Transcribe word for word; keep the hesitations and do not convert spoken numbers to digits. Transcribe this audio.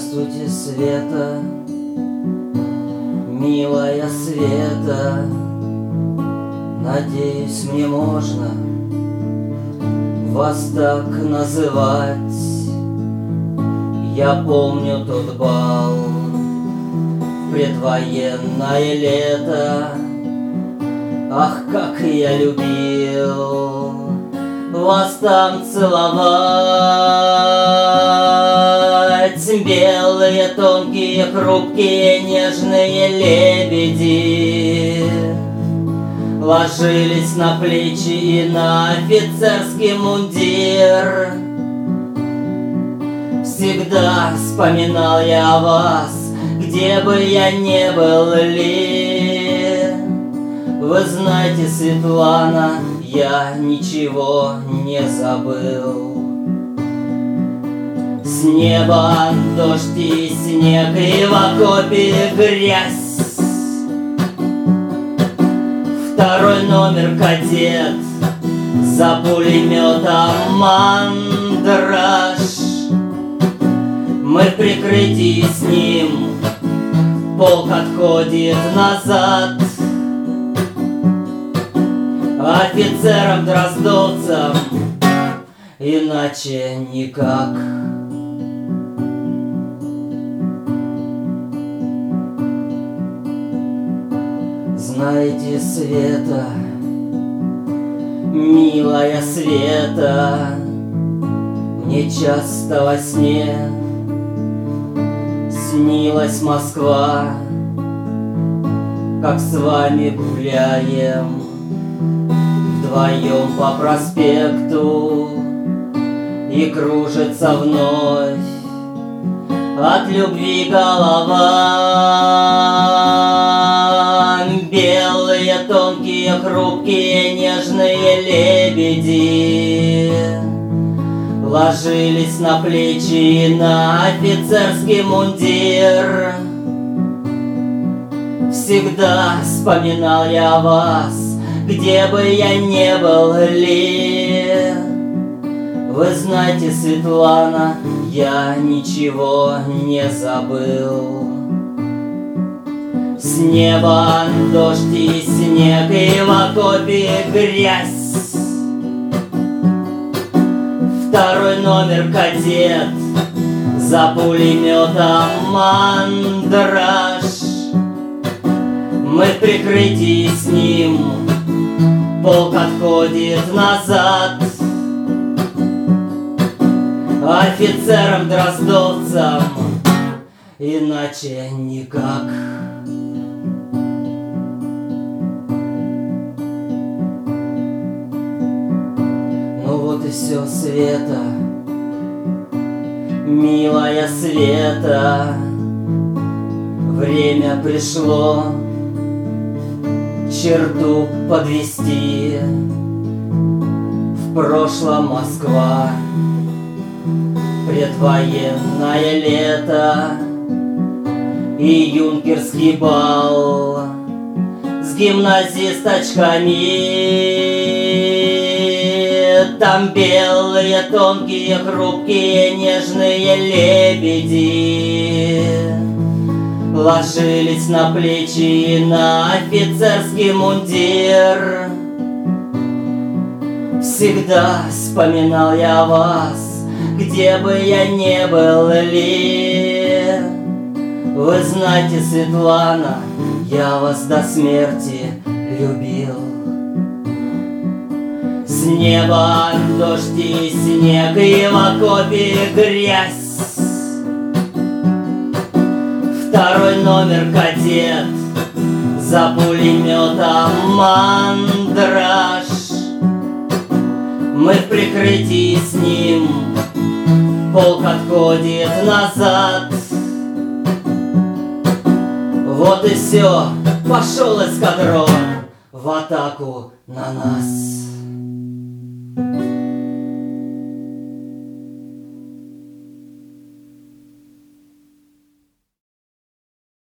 Здравствуйте, Света, милая Света. Надеюсь, мне можно вас так называть. Я помню тот бал в предвоенное лето. Ах, как я любил вас там целовать. Белые, тонкие, хрупкие, нежные лебеди ложились на плечи и на офицерский мундир. Всегда вспоминал я вас, где бы я не был ли. Вы знаете, Светлана, я ничего не забыл. С неба дождь и снег, и в окопе грязь. Второй номер кадет, за пулеметом мандраж. Мы в прикрытии с ним, полк отходит назад. Офицерам дроздовцам иначе никак. Знаете, Света, милая Света, мне часто во сне снилась Москва, как с вами гуляем вдвоем по проспекту, и кружится вновь от любви голова. Белые, тонкие, хрупкие, нежные лебеди ложились на плечи и на офицерский мундир. Всегда вспоминал я вас, где бы я не был ли. Вы знаете, Светлана, я ничего не забыл. С неба дождь и снег, и в окопе грязь. Второй номер кадет, за пулеметом мандраж. Мы в прикрытии с ним, полк отходит назад. Офицерам дроздовцам иначе никак. Ну вот и все, Света, милая Света, время пришло черту подвести. В прошлом Москва, предвоенное лето и юнкерский бал с гимназисточками. Там белые, тонкие, хрупкие, нежные лебеди ложились на плечи и на офицерский мундир. Всегда вспоминал я вас, где бы я не был ли. Вы знаете, Светлана, я вас до смерти любил. С неба дождь и снег, и в окопе грязь. Второй номер кадет, за пулеметом мандраж. Мы в прикрытии с ним, полк отходит назад. Вот и все, пошел эскадрон в атаку на нас.